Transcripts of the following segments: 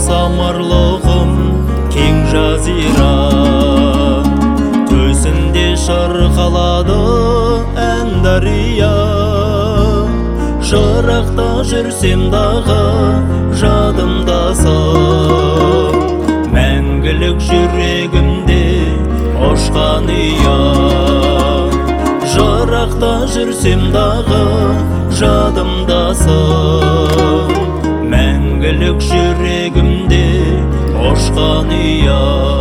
самарлығым кең жазира, төсінде шырқалады ән дария. Жырақта жүрсем дағы жадымдасың, мәңгілік жүрегімде ұшқан ұя. Жырақта жүрсем дағы жадымдасың, мәңгілік жүрегімде ұшқан ұя.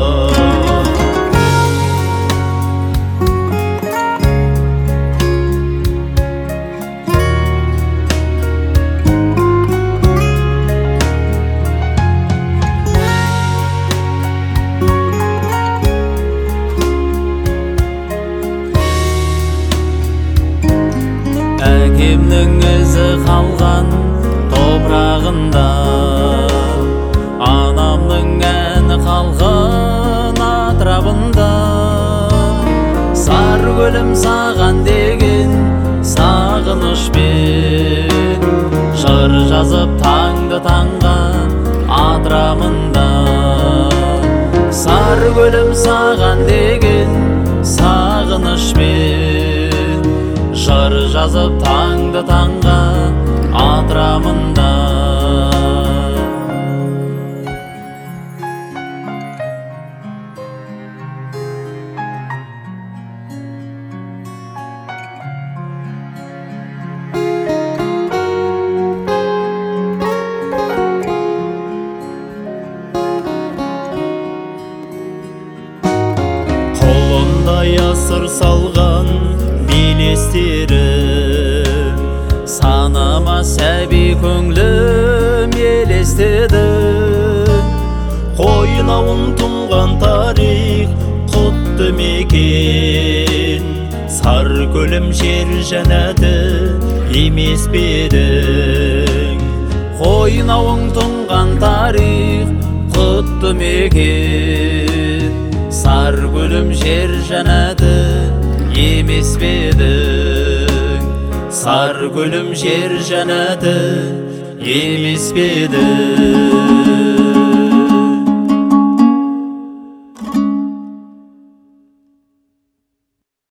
Әкемнің ізі қалған топырағында, анамның әні қалған атырабында. Сары гүлім саған деген сағынышпен, жыр жазып таңды таңға атырамында. Сары гүлім саған деген сағынышпен, жыр жазып таңды таңға атырамында. Қолымда ясыр салған белестерім, Санама сәби көңлім елестеді. қойнауын тұнған тарих құтты мекен, сар көлім жер жәннаты емес пе едің. Қойнауың тұнған тарих құтты мекен, сар көлім жер жәннаты емес пе едің. Сар көлім жер жәннаты емес пе едің.